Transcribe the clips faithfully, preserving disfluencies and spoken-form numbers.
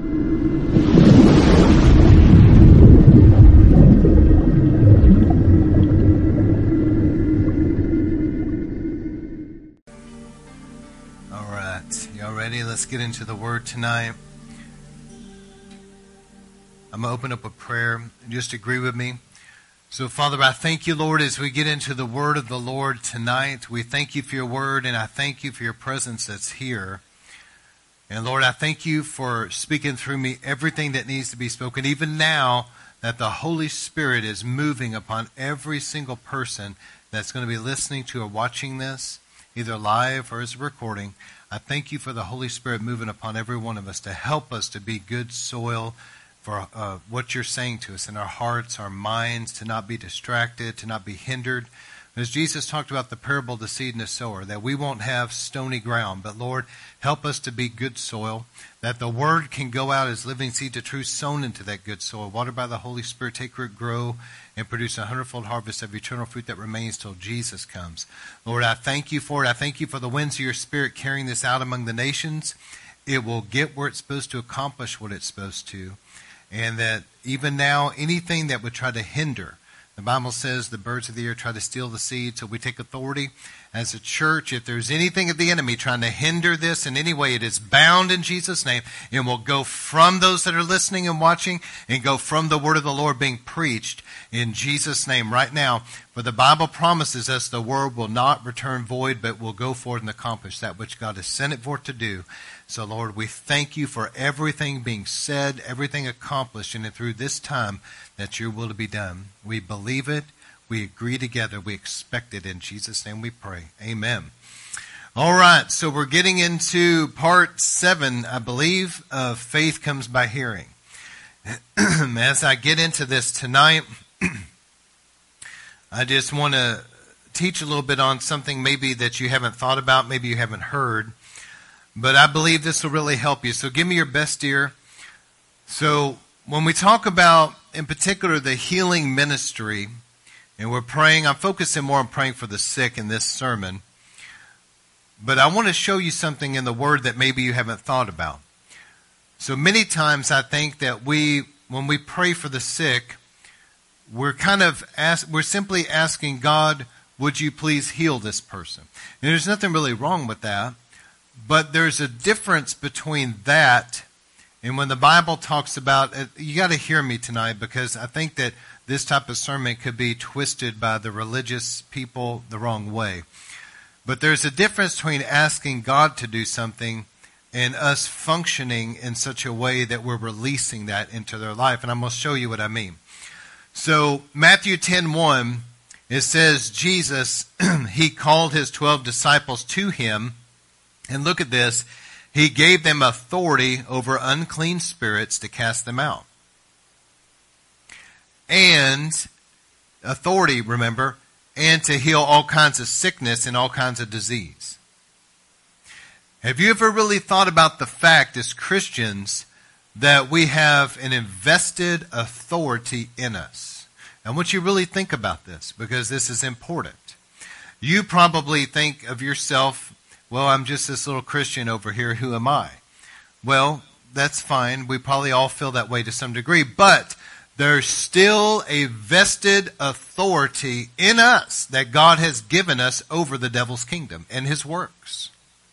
All right, y'all ready? Let's get into the Word tonight. I'm going to open up a prayer. Just agree with me. So, Father, I thank you, Lord, as we get into the Word of the Lord tonight. We thank you for your Word, and I thank you for your presence that's here. And, Lord, I thank you for speaking through me everything that needs to be spoken, even now that the Holy Spirit is moving upon every single person that's going to be listening to or watching this, either live or as a recording. I thank you for the Holy Spirit moving upon every one of us to help us to be good soil for uh, what you're saying to us in our hearts, our minds, to not be distracted, to not be hindered. As Jesus talked about the parable of the seed and the sower, that we won't have stony ground, but Lord, help us to be good soil, that the word can go out as living seed to truth sown into that good soil, watered by the Holy Spirit, take root, grow, and produce a hundredfold harvest of eternal fruit that remains till Jesus comes. Lord, I thank you for it. I thank you for the winds of your Spirit carrying this out among the nations. It will get where it's supposed to accomplish what it's supposed to. And that even now, anything that would try to hinder, the Bible says the birds of the air try to steal the seed, so we take authority as a church. If there's anything of the enemy trying to hinder this in any way, it is bound in Jesus' name and will go from those that are listening and watching and go from the word of the Lord being preached in Jesus' name right now. For the Bible promises us the word will not return void, but will go forth and accomplish that which God has sent it forth to do. So, Lord, we thank you for everything being said, everything accomplished, and through this time that your will to be done. We believe it. We agree together. We expect it. In Jesus' name we pray. Amen. All right, so we're getting into part seven, I believe, of Faith Comes by Hearing. As I get into this tonight, I just want to teach a little bit on something maybe that you haven't thought about, maybe you haven't heard. But I believe this will really help you. So give me your best ear. So when we talk about, in particular, the healing ministry, and we're praying, I'm focusing more on praying for the sick in this sermon. But I want to show you something in the Word that maybe you haven't thought about. So many times I think that we, when we pray for the sick, we're kind of, ask, we're simply asking God, would you please heal this person? And there's nothing really wrong with that. But there's a difference between that and when the Bible talks about, you got to hear me tonight because I think that this type of sermon could be twisted by the religious people the wrong way. But there's a difference between asking God to do something and us functioning in such a way that we're releasing that into their life. And I'm going to show you what I mean. So Matthew ten one, it says Jesus, he called his twelve disciples to him. And look at this. He gave them authority over unclean spirits to cast them out. And authority, remember, and to heal all kinds of sickness and all kinds of disease. Have you ever really thought about the fact as Christians that we have an invested authority in us? I want you to really think about this because this is important. You probably think of yourself, well, I'm just this little Christian over here. Who am I? Well, that's fine. We probably all feel that way to some degree. But there's still a vested authority in us that God has given us over the devil's kingdom and his works.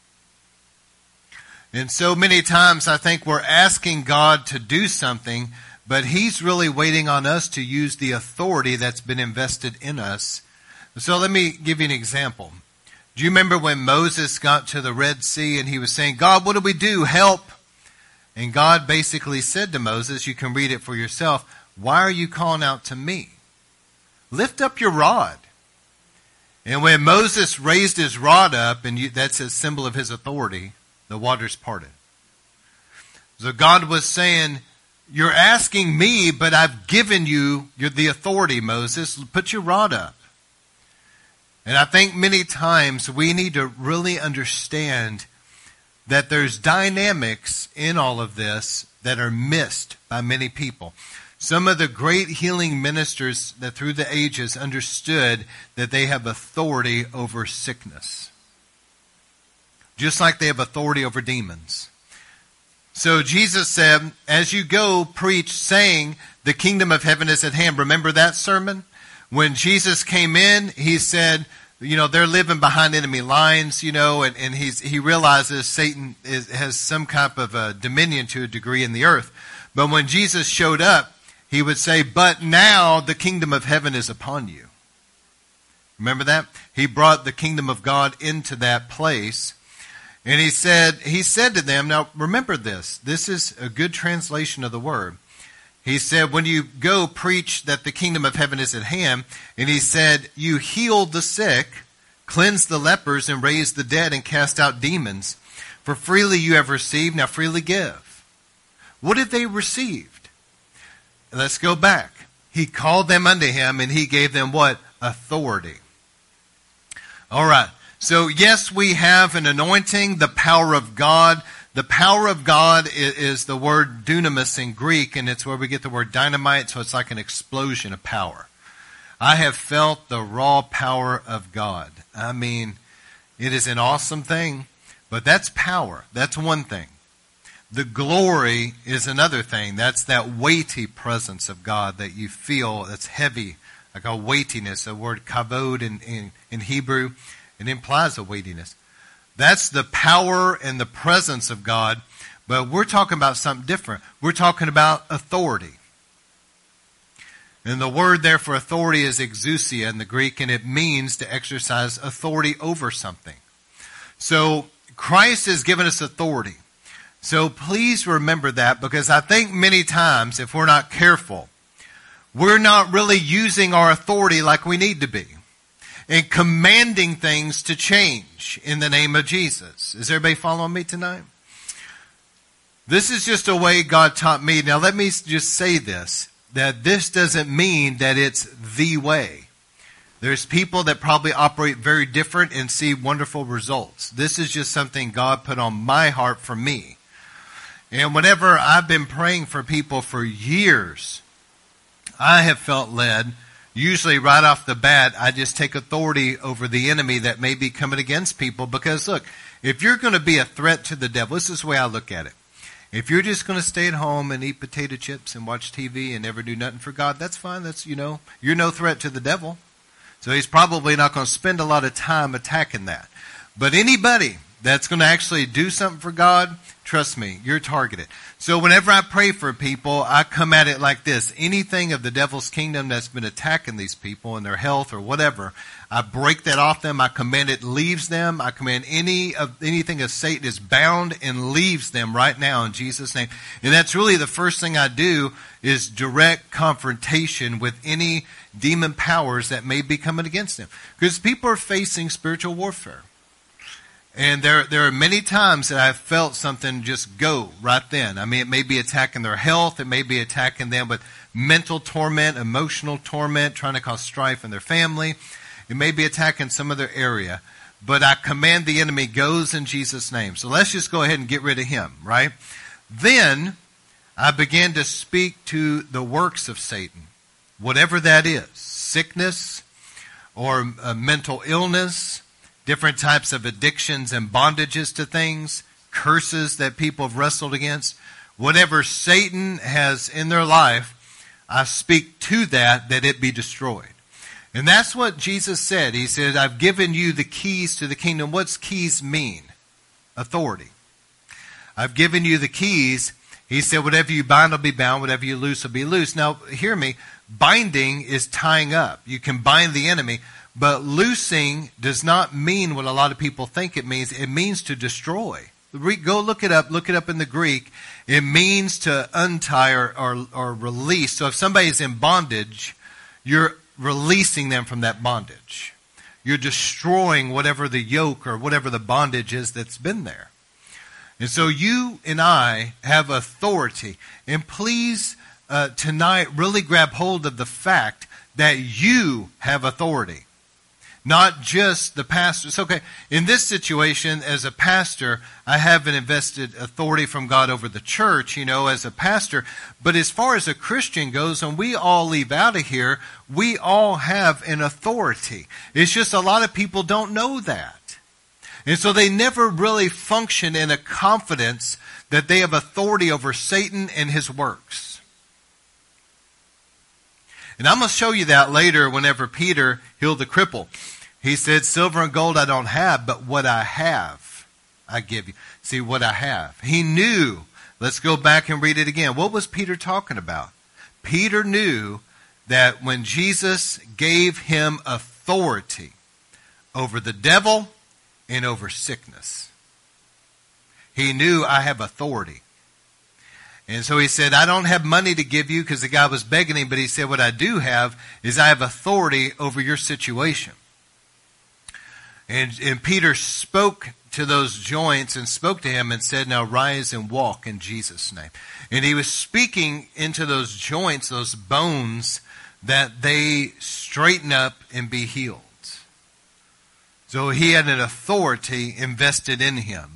And so many times I think we're asking God to do something, but he's really waiting on us to use the authority that's been invested in us. So let me give you an example. Do you remember when Moses got to the Red Sea and he was saying, God, what do we do? Help. And God basically said to Moses, you can read it for yourself, why are you calling out to me? Lift up your rod. And when Moses raised his rod up, and you, that's a symbol of his authority, the waters parted. So God was saying, you're asking me, but I've given you the authority, Moses. Put your rod up. And I think many times we need to really understand that there's dynamics in all of this that are missed by many people. Some of the great healing ministers that through the ages understood that they have authority over sickness. Just like they have authority over demons. So Jesus said, as you go, preach, saying, the kingdom of heaven is at hand. Remember that sermon? When Jesus came in, he said, you know, they're living behind enemy lines, you know, and, and he's, he realizes Satan is, has some kind of a dominion to a degree in the earth. But when Jesus showed up, he would say, but now the kingdom of heaven is upon you. Remember that? He brought the kingdom of God into that place. And he said, he said to them, now remember this, this is a good translation of the word. He said, when you go preach that the kingdom of heaven is at hand, and he said, you heal the sick, cleanse the lepers, and raise the dead, and cast out demons. For freely you have received, now freely give. What have they received? Let's go back. He called them unto him, and he gave them what? Authority. All right. So yes, we have an anointing, the power of God. The power of God is, is the word dunamis in Greek, and it's where we get the word dynamite, so it's like an explosion of power. I have felt the raw power of God. I mean, it is an awesome thing, but that's power. That's one thing. The glory is another thing. That's that weighty presence of God that you feel that's heavy, like a weightiness. The word kavod in, in, in Hebrew, it implies a weightiness. That's the power and the presence of God, but we're talking about something different. We're talking about authority. And the word there for authority is exousia in the Greek, and it means to exercise authority over something. So Christ has given us authority. So please remember that, because I think many times, if we're not careful, we're not really using our authority like we need to be, and commanding things to change in the name of Jesus. Is everybody following me tonight? This is just a way God taught me. Now let me just say this, that this doesn't mean that it's the way. There's people that probably operate very different and see wonderful results. This is just something God put on my heart for me. And whenever I've been praying for people for years, I have felt led, usually right off the bat, I just take authority over the enemy that may be coming against people. Because look, if you're going to be a threat to the devil, this is the way I look at it. If you're just going to stay at home and eat potato chips and watch T V and never do nothing for God, that's fine. That's, you know, you're no threat to the devil. So he's probably not going to spend a lot of time attacking that. But anybody that's going to actually do something for God, trust me, you're targeted. So whenever I pray for people, I come at it like this. Anything of the devil's kingdom that's been attacking these people and their health or whatever, I break that off them. I command it leaves them. I command any of anything of Satan is bound and leaves them right now in Jesus' name. And that's really the first thing I do, is direct confrontation with any demon powers that may be coming against them. Because people are facing spiritual warfare. And there, there are many times that I've felt something just go right then. I mean, it may be attacking their health. It may be attacking them with mental torment, emotional torment, trying to cause strife in their family. It may be attacking some other area. But I command the enemy goes in Jesus' name. So let's just go ahead and get rid of him, right? Then I began to speak to the works of Satan, whatever that is, sickness or uh, mental illness, different types of addictions and bondages to things, curses that people have wrestled against. Whatever Satan has in their life, I speak to that, that it be destroyed. And that's what Jesus said. He said, I've given you the keys to the kingdom. What's keys mean? Authority. I've given you the keys. He said, whatever you bind will be bound, whatever you loose will be loose. Now, hear me. Binding is tying up. You can bind the enemy. But loosing does not mean what a lot of people think it means. It means to destroy. Go look it up. Look it up in the Greek. It means to untie or, or, or release. So if somebody's in bondage, you're releasing them from that bondage. You're destroying whatever the yoke or whatever the bondage is that's been there. And so you and I have authority. And please, uh, tonight, really grab hold of the fact that you have authority. Not just the pastors. Okay, in this situation, as a pastor, I haven't invested authority from God over the church, you know, as a pastor. But as far as a Christian goes, and we all leave out of here, we all have an authority. It's just a lot of people don't know that. And so they never really function in a confidence that they have authority over Satan and his works. And I'm going to show you that later whenever Peter healed the cripple. He said, silver and gold I don't have, but what I have, I give you. See, what I have. He knew. Let's go back and read it again. What was Peter talking about? Peter knew that when Jesus gave him authority over the devil and over sickness, he knew I have authority. And so he said, I don't have money to give you, because the guy was begging him, but he said, what I do have is I have authority over your situation. And, and Peter spoke to those joints and spoke to him and said, now rise and walk in Jesus' name. And he was speaking into those joints, those bones, that they straighten up and be healed. So he had an authority invested in him.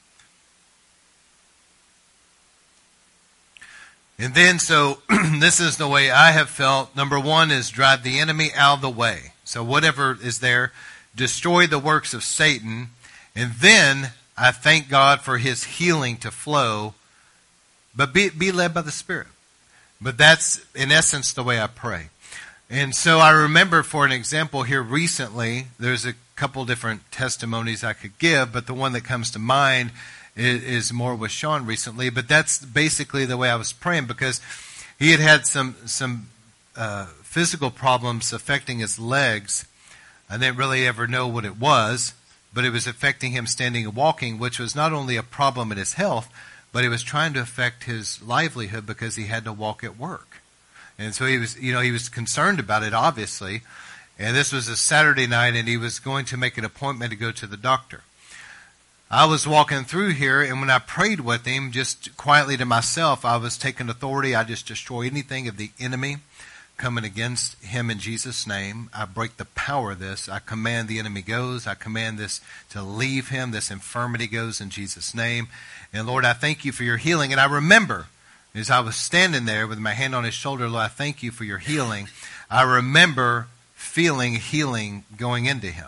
And then, so this is the way I have felt. Number one is drive the enemy out of the way. So whatever is there, destroy the works of Satan. And then I thank God for his healing to flow. But be, be led by the Spirit. But that's, in essence, the way I pray. And so I remember, for an example, here recently, there's a couple different testimonies I could give, but the one that comes to mind is more with Sean recently, but that's basically the way I was praying, because he had had some some uh, physical problems affecting his legs. I didn't really ever know what it was, but it was affecting him standing and walking, which was not only a problem in his health, but it was trying to affect his livelihood because he had to walk at work. And so he was, you know, he was concerned about it, obviously. And this was a Saturday night, and he was going to make an appointment to go to the doctor. I was walking through here, and when I prayed with him, just quietly to myself, I was taking authority. I just destroy anything of the enemy coming against him in Jesus' name. I break the power of this. I command the enemy goes. I command this to leave him. This infirmity goes in Jesus' name. And Lord, I thank you for your healing. And I remember, as I was standing there with my hand on his shoulder, Lord, I thank you for your healing. I remember feeling healing going into him.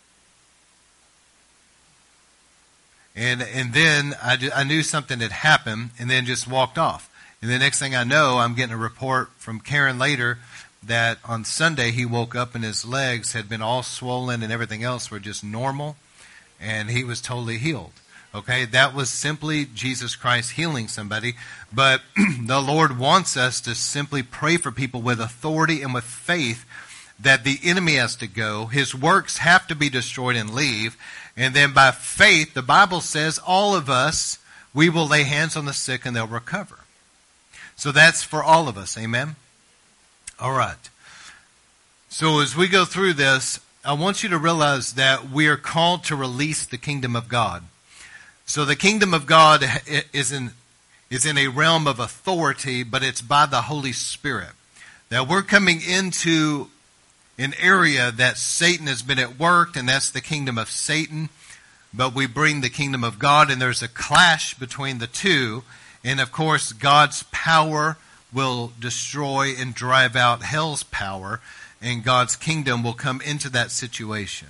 And and then I, just, I knew something had happened, and then just walked off. And the next thing I know, I'm getting a report from Karen later that on Sunday he woke up and his legs had been all swollen and everything else were just normal, and he was totally healed. Okay, that was simply Jesus Christ healing somebody. But the Lord wants us to simply pray for people with authority and with faith that the enemy has to go. His works have to be destroyed and leave. And then by faith, the Bible says all of us, we will lay hands on the sick and they'll recover. So that's for all of us. Amen? All right. So as we go through this, I want you to realize that we are called to release the kingdom of God. So the kingdom of God is in, is in a realm of authority, but it's by the Holy Spirit. That we're coming into an area that Satan has been at work, and that's the kingdom of Satan. But we bring the kingdom of God, and there's a clash between the two. And of course, God's power will destroy and drive out hell's power, and God's kingdom will come into that situation.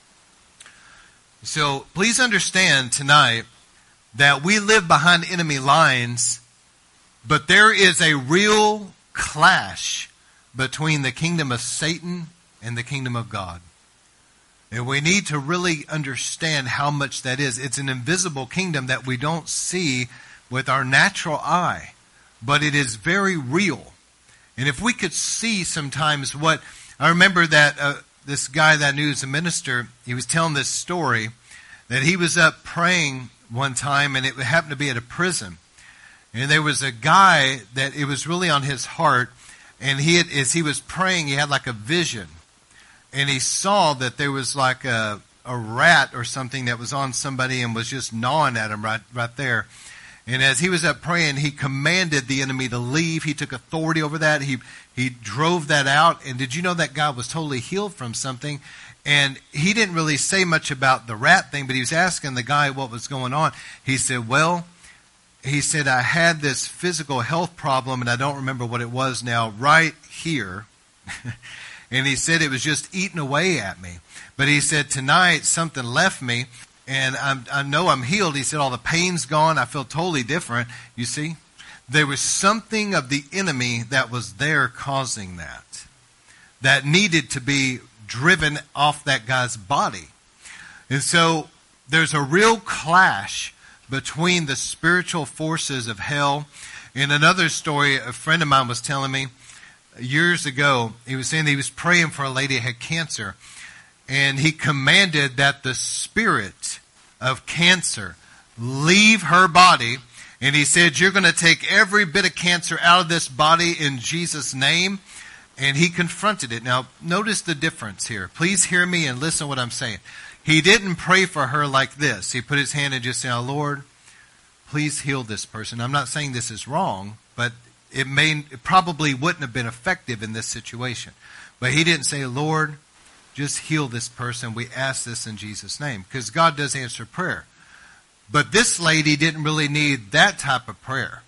So please understand tonight that we live behind enemy lines, but there is a real clash between the kingdom of Satan and the kingdom of God. And we need to really understand how much that is. It's an invisible kingdom that we don't see with our natural eye, but it is very real. And if we could see sometimes what, I remember that uh, this guy that I knew as a minister, he was telling this story that he was up praying one time, and it happened to be at a prison. And there was a guy that it was really on his heart. And he had, as he was praying, he had like a vision. And he saw that there was like a, a rat or something that was on somebody and was just gnawing at him right, right there. And as he was up praying, he commanded the enemy to leave. He took authority over that. He, he drove that out. And did you know that guy was totally healed from something? And he didn't really say much about the rat thing, but he was asking the guy what was going on. He said, well, he said, I had this physical health problem, and I don't remember what it was now, right here. And he said it was just eating away at me. But he said, tonight something left me, and I'm, I know I'm healed. He said, all the pain's gone. I feel totally different. You see, there was something of the enemy that was there causing that, that needed to be driven off that guy's body. And so there's a real clash between the spiritual forces of hell. In another story, a friend of mine was telling me years ago, he was saying that he was praying for a lady who had cancer. And he commanded that the spirit of cancer leave her body. And he said, you're going to take every bit of cancer out of this body in Jesus' name. And he confronted it. Now, notice the difference here. Please hear me and listen to what I'm saying. He didn't pray for her like this. He put his hand and just said, oh, Lord, please heal this person. I'm not saying this is wrong, but it may, it probably wouldn't have been effective in this situation. But he didn't say, Lord, just heal this person. We ask this in Jesus' name. Because God does answer prayer. But this lady didn't really need that type of prayer.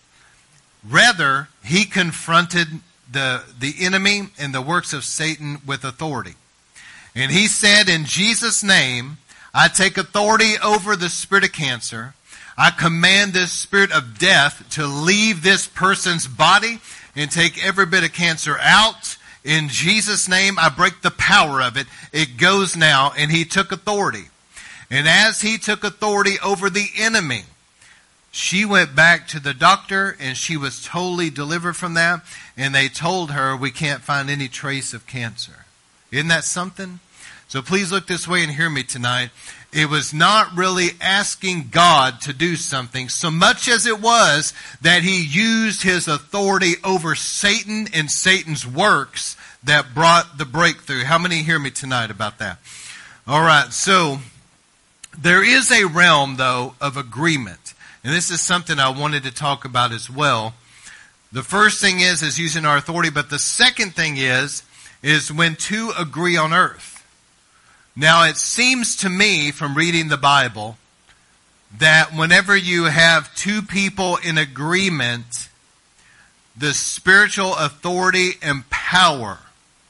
Rather, he confronted the, the enemy and the works of Satan with authority. And he said, in Jesus' name, I take authority over the spirit of cancer. I command this spirit of death to leave this person's body and take every bit of cancer out. In Jesus' name, I break the power of it. It goes now. And he took authority. And as he took authority over the enemy, she went back to the doctor and she was totally delivered from that. And they told her, we can't find any trace of cancer. Isn't that something? So please look this way and hear me tonight. It was not really asking God to do something so much as it was that he used his authority over Satan and Satan's works that brought the breakthrough. How many hear me tonight about that? All right, so there is a realm, though, of agreement. And this is something I wanted to talk about as well. The first thing is, is using our authority, but the second thing is, is when two agree on earth. Now, it seems to me from reading the Bible that whenever you have two people in agreement, the spiritual authority and power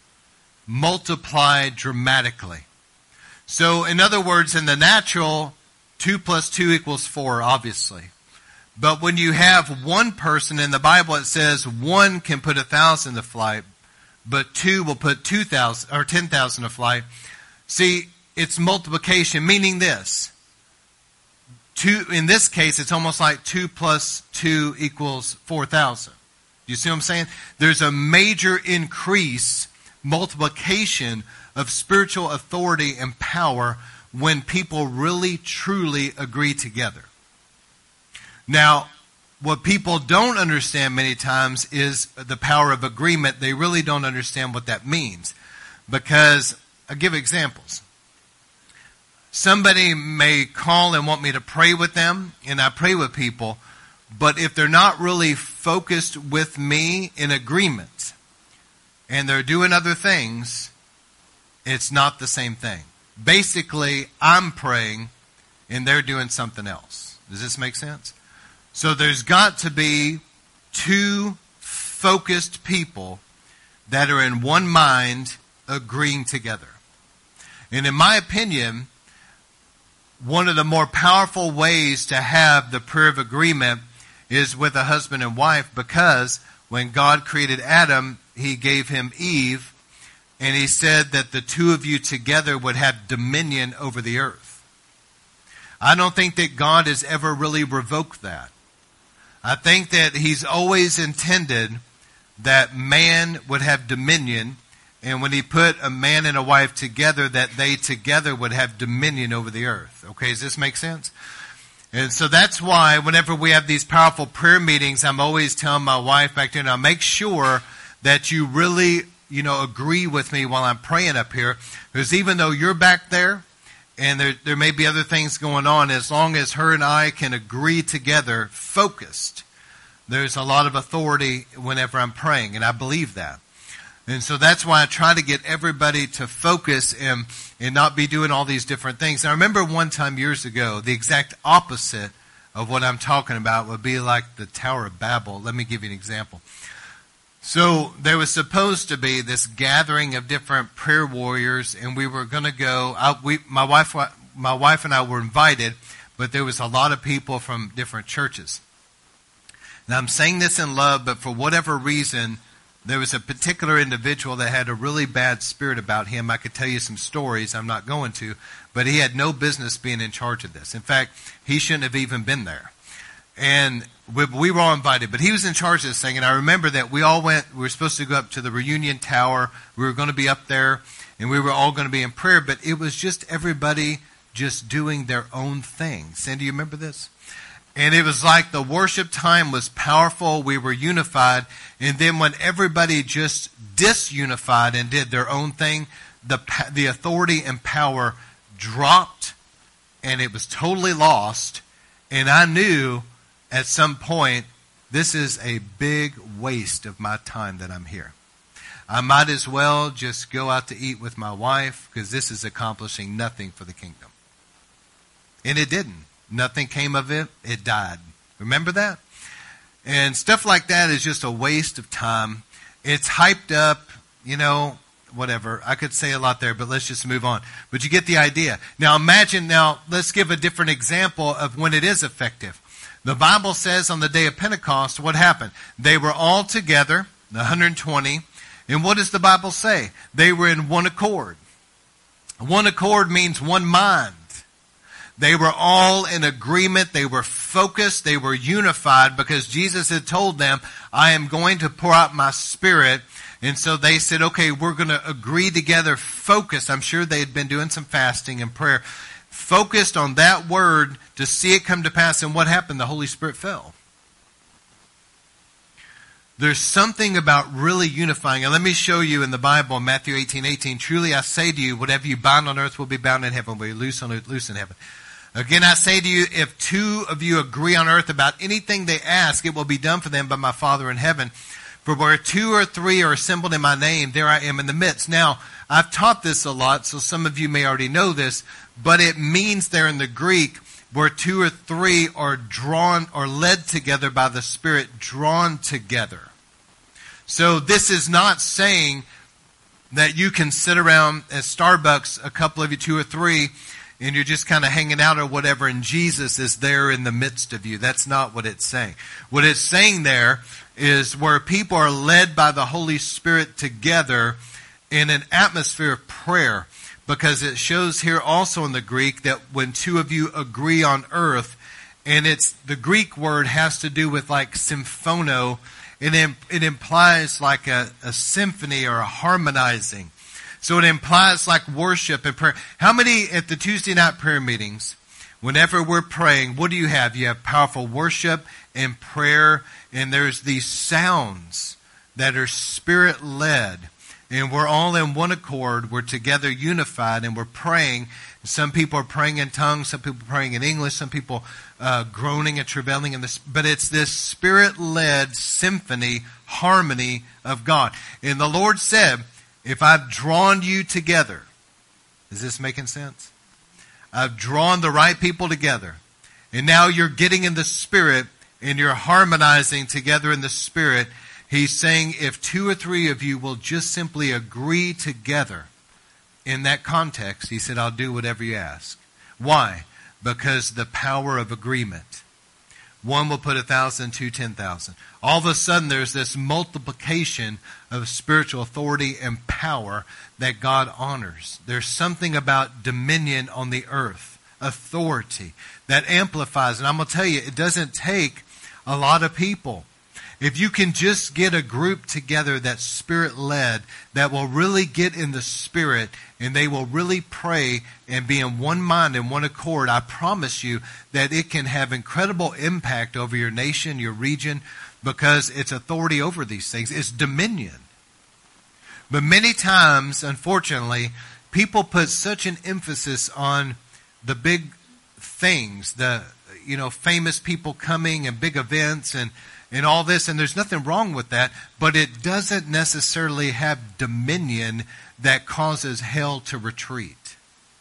multiply dramatically. So, in other words, in the natural, two plus two equals four, obviously. But when you have one person, in the Bible it says one can put a thousand to flight, but two will put two thousand or ten thousand to flight. See, it's multiplication, meaning this. Two, in this case, it's almost like two plus two equals four thousand. You see what I'm saying? There's a major increase, multiplication of spiritual authority and power when people really, truly agree together. Now, what people don't understand many times is the power of agreement. They really don't understand what that means. Because I'll give examples. Somebody may call and want me to pray with them, and I pray with people, but if they're not really focused with me in agreement, and they're doing other things, it's not the same thing. Basically, I'm praying, and they're doing something else. Does this make sense? So there's got to be two focused people that are in one mind agreeing together. And in my opinion, one of the more powerful ways to have the prayer of agreement is with a husband and wife, because when God created Adam, he gave him Eve, and he said that the two of you together would have dominion over the earth. I don't think that God has ever really revoked that. I think that he's always intended that man would have dominion. And when he put a man and a wife together, that they together would have dominion over the earth. Okay, does this make sense? And so that's why whenever we have these powerful prayer meetings, I'm always telling my wife back there, now make sure that you really, you know, agree with me while I'm praying up here. Because even though you're back there, and there, there may be other things going on, as long as her and I can agree together, focused, there's a lot of authority whenever I'm praying, and I believe that. And so that's why I try to get everybody to focus and, and not be doing all these different things. And I remember one time years ago, the exact opposite of what I'm talking about would be like the Tower of Babel. Let me give you an example. So there was supposed to be this gathering of different prayer warriors, and we were going to go. I, we, my wife, my wife and I were invited, but there was a lot of people from different churches. Now, I'm saying this in love, but for whatever reason, there was a particular individual that had a really bad spirit about him. I could tell you some stories. I'm not going to, but he had no business being in charge of this. In fact, he shouldn't have even been there. And we, we were all invited, but he was in charge of this thing. And I remember that we all went, we were supposed to go up to the Reunion Tower. We were going to be up there, and we were all going to be in prayer, but it was just everybody just doing their own thing. Sandy, you remember this? And it was like the worship time was powerful. We were unified. And then when everybody just disunified and did their own thing, the the authority and power dropped, and it was totally lost. And I knew at some point, this is a big waste of my time that I'm here. I might as well just go out to eat with my wife, because this is accomplishing nothing for the kingdom. And it didn't. Nothing came of it. It died. Remember that? And stuff like that is just a waste of time. It's hyped up, you know, whatever. I could say a lot there, but let's just move on. But you get the idea. Now imagine, now let's give a different example of when it is effective. The Bible says on the day of Pentecost, what happened? They were all together, the one hundred twenty, and what does the Bible say? They were in one accord. One accord means one mind. They were all in agreement. They were focused. They were unified because Jesus had told them, I am going to pour out my Spirit. And so they said, okay, we're going to agree together, focused. I'm sure they had been doing some fasting and prayer. Focused on that word to see it come to pass. And what happened? The Holy Spirit fell. There's something about really unifying. And let me show you in the Bible, Matthew eighteen eighteen. Truly I say to you, whatever you bind on earth will be bound in heaven. What you loose on earth, loose in heaven. Again, I say to you, if two of you agree on earth about anything they ask, it will be done for them by my Father in heaven. For where two or three are assembled in my name, there I am in the midst. Now, I've taught this a lot, so some of you may already know this, but it means there in the Greek, where two or three are drawn or led together by the Spirit, drawn together. So this is not saying that you can sit around at Starbucks, a couple of you, two or three, and you're just kind of hanging out or whatever, and Jesus is there in the midst of you. That's not what it's saying. What it's saying there is where people are led by the Holy Spirit together in an atmosphere of prayer, because it shows here also in the Greek that when two of you agree on earth, and it's the Greek word has to do with like symphono, it, it implies like a, a symphony or a harmonizing. So it implies like worship and prayer. How many at the Tuesday night prayer meetings, whenever we're praying, what do you have? You have powerful worship and prayer, and there's these sounds that are Spirit-led. And we're all in one accord. We're together unified, and we're praying. Some people are praying in tongues. Some people are praying in English. Some people uh, groaning and travailing in this. But it's this Spirit-led symphony, harmony of God. And the Lord said, if I've drawn you together, is this making sense? I've drawn the right people together. And now you're getting in the Spirit and you're harmonizing together in the Spirit. He's saying if two or three of you will just simply agree together in that context, he said, I'll do whatever you ask. Why? Because the power of agreement. One will put a thousand, two, ten thousand. All of a sudden, there's this multiplication of spiritual authority and power that God honors. There's something about dominion on the earth, authority, that amplifies. And I'm going to tell you, it doesn't take a lot of people. If you can just get a group together that's Spirit-led, that will really get in the Spirit, and they will really pray and be in one mind and one accord, I promise you that it can have incredible impact over your nation, your region, because it's authority over these things. It's dominion. But many times, unfortunately, people put such an emphasis on the big things, the you know famous people coming and big events and and all this, and there's nothing wrong with that, but it doesn't necessarily have dominion that causes hell to retreat.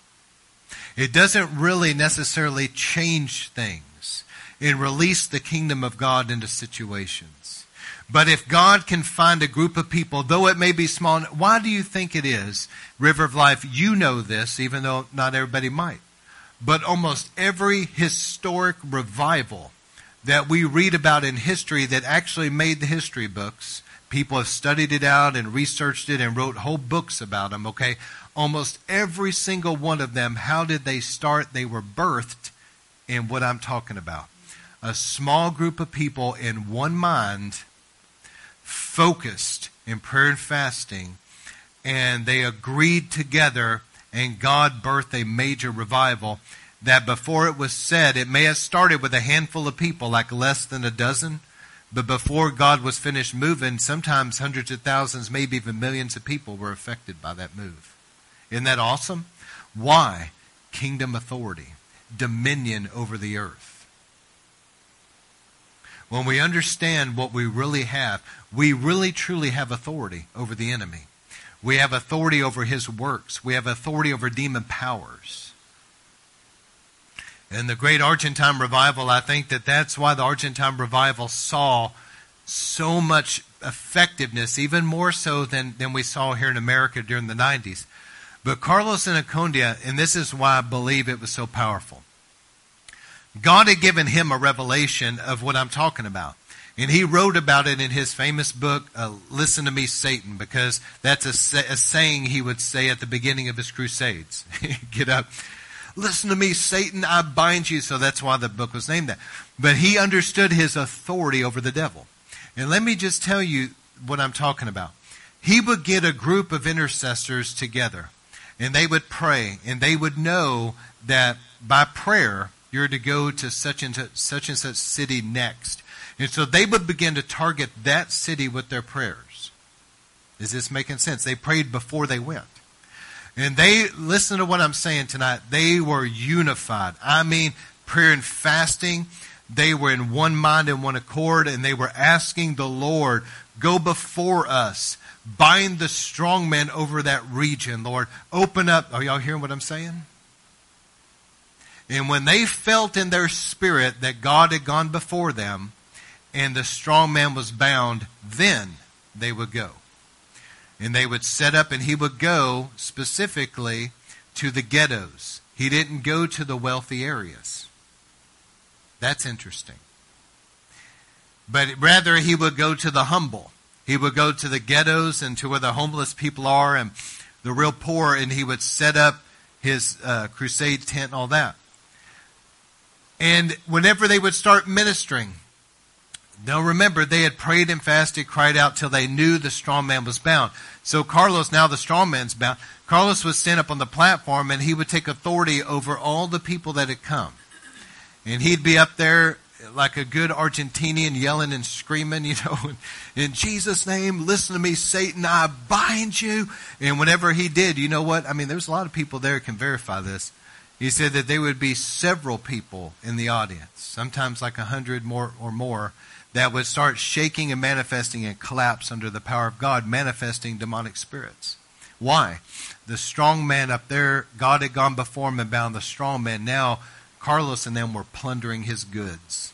It doesn't really necessarily change things and release the kingdom of God into situations. But if God can find a group of people, though it may be small, why do you think it is, River of Life, you know this, even though not everybody might, But almost every historic revival that we read about in history that actually made the history books, people have studied it out and researched it and wrote whole books about them, okay? Almost every single one of them, how did they start? They were birthed in what I'm talking about. A small group of people in one mind, focused in prayer and fasting, and they agreed together, and God birthed a major revival that before it was said, it may have started with a handful of people, like less than a dozen, but before God was finished moving, sometimes hundreds of thousands, maybe even millions of people were affected by that move. Isn't that awesome? Why? Kingdom authority, dominion over the earth. When we understand what we really have, we really truly have authority over the enemy. We have authority over his works. We have authority over demon powers. In the great Argentine revival, I think that that's why the Argentine revival saw so much effectiveness, even more so than, than we saw here in America during the nineties. But Carlos Anacondia, and this is why I believe it was so powerful. God had given him a revelation of what I'm talking about. And he wrote about it in his famous book, uh, Listen to Me, Satan, because that's a, say, a saying he would say at the beginning of his crusades. Get up. Listen to me, Satan, I bind you. So that's why the book was named that. But he understood his authority over the devil. And let me just tell you what I'm talking about. He would get a group of intercessors together, and they would pray, and they would know that by prayer, you're to go to such and such, such and such city next. And so they would begin to target that city with their prayers. Is this making sense? They prayed before they went. And they, listen to what I'm saying tonight, they were unified. I mean, prayer and fasting, they were in one mind and one accord, and they were asking the Lord, go before us. Bind the strong men over that region, Lord. Open up. Are y'all hearing what I'm saying? And when they felt in their spirit that God had gone before them and the strong man was bound, then they would go. And they would set up, and he would go specifically to the ghettos. He didn't go to the wealthy areas. That's interesting. But rather he would go to the humble. He would go to the ghettos and to where the homeless people are and the real poor, and he would set up his uh, crusade tent and all that. And whenever they would start ministering, now remember, they had prayed and fasted, cried out till they knew the strong man was bound. So Carlos, now the strong man's bound, Carlos was sent up on the platform, and he would take authority over all the people that had come. And he'd be up there like a good Argentinian, yelling and screaming, you know, in Jesus' name, listen to me, Satan, I bind you. And whenever he did, you know what? I mean, there's a lot of people there who can verify this. He said that there would be several people in the audience, sometimes like a hundred more or more, that would start shaking and manifesting and collapse under the power of God, manifesting demonic spirits. Why? The strong man up there, God had gone before him and bound the strong man. Now, Carlos and them were plundering his goods.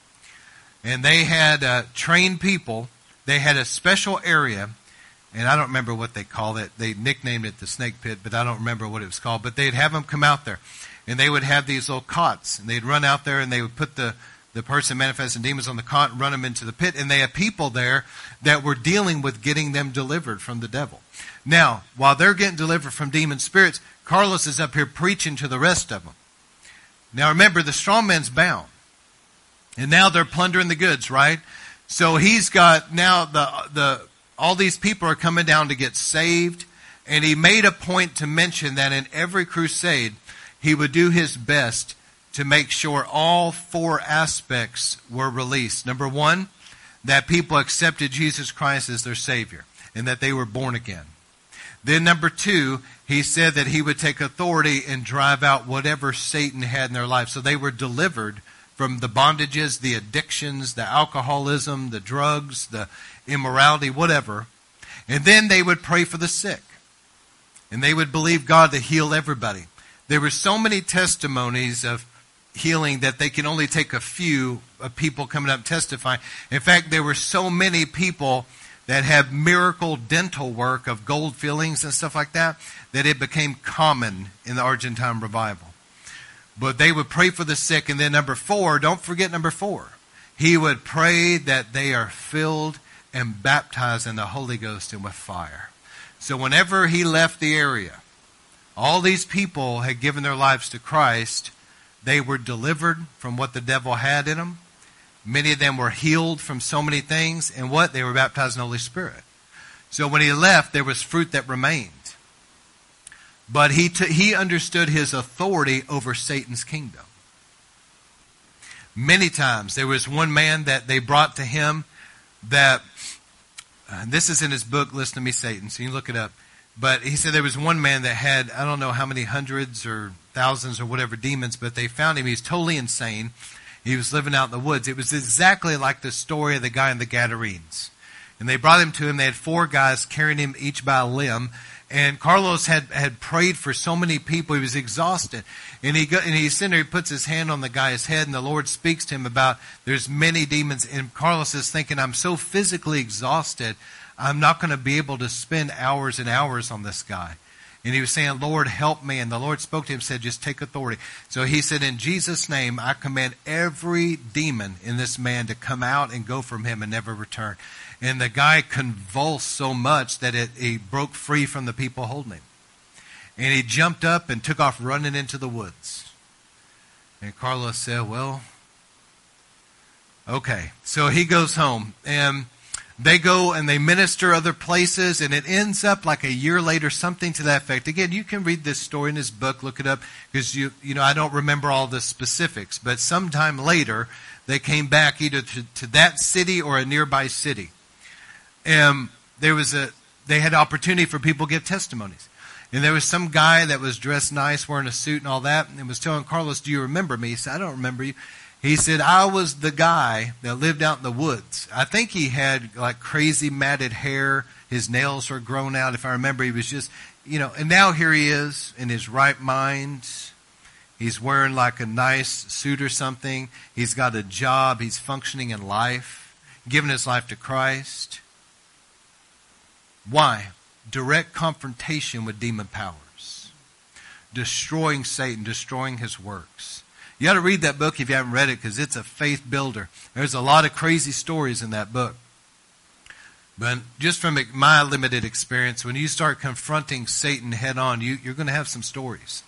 And they had uh, trained people. They had a special area, and I don't remember what they called it. They nicknamed it the snake pit, but I don't remember what it was called. But they'd have them come out there, and they would have these little cots, and they'd run out there, and they would put the, the person manifesting demons on the cot and run them into the pit. And they had people there that were dealing with getting them delivered from the devil. Now, while they're getting delivered from demon spirits, Carlos is up here preaching to the rest of them. Now remember, the strong man's bound. And now they're plundering the goods, right? So he's got now the the all these people are coming down to get saved. And he made a point to mention that in every crusade, he would do his best to make sure all four aspects were released. Number one, that people accepted Jesus Christ as their Savior and that they were born again. Then number two, he said that he would take authority and drive out whatever Satan had in their life. So they were delivered from the bondages, the addictions, the alcoholism, the drugs, the immorality, whatever. And then they would pray for the sick. And they would believe God to heal everybody. There were so many testimonies of healing that they can only take a few of people coming up testifying. In fact, there were so many people that have miracle dental work of gold fillings and stuff like that, that it became common in the Argentine revival. But they would pray for the sick. And then number four, don't forget number four. He would pray that they are filled and baptized in the Holy Ghost and with fire. So whenever he left the area, all these people had given their lives to Christ. They were delivered from what the devil had in them. Many of them were healed from so many things. And what? They were baptized in the Holy Spirit. So when he left, there was fruit that remained. But he t- he understood his authority over Satan's kingdom. Many times, there was one man that they brought to him that, uh, this is in his book, Listen to Me, Satan, so you can look it up. But he said there was one man that had, I don't know how many hundreds or thousands or whatever demons, but they found him. He was totally insane. He was living out in the woods. It was exactly like the story of the guy in the Gadarenes. And they brought him to him. They had four guys carrying him each by a limb. And Carlos had, had prayed for so many people. He was exhausted. And he go, and he's sitting there, he puts his hand on the guy's head, and the Lord speaks to him about there's many demons. And Carlos is thinking, I'm so physically exhausted, I'm not going to be able to spend hours and hours on this guy. And he was saying, Lord, help me. And the Lord spoke to him and said, just take authority. So he said, in Jesus' name, I command every demon in this man to come out and go from him and never return. And the guy convulsed so much that it, he broke free from the people holding him. And he jumped up and took off running into the woods. And Carlos said, well, okay. So he goes home. And they go and they minister other places, and it ends up like a year later, something to that effect. Again, you can read this story in his book, look it up, because you you know I don't remember all the specifics. But sometime later, they came back either to, to that city or a nearby city, and there was a they had opportunity for people to give testimonies. And there was some guy that was dressed nice, wearing a suit and all that, and was telling Carlos, "Do you remember me?" He said, "I don't remember you." He said, I was the guy that lived out in the woods. I think he had like crazy matted hair. His nails were grown out. If I remember, he was just, you know, and now here he is in his right mind. He's wearing like a nice suit or something. He's got a job. He's functioning in life, giving his life to Christ. Why? Direct confrontation with demon powers. Destroying Satan, destroying his works. You got to read that book if you haven't read it, because it's a faith builder. There's a lot of crazy stories in that book. But just from my limited experience, when you start confronting Satan head on, you, you're going to have some stories.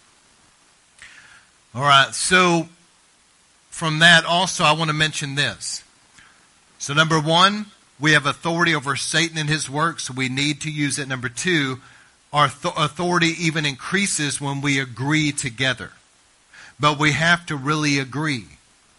All right, so from that also I want to mention this. So number one, we have authority over Satan and his works, so we need to use it. Number two, our th- authority even increases when we agree together. But we have to really agree.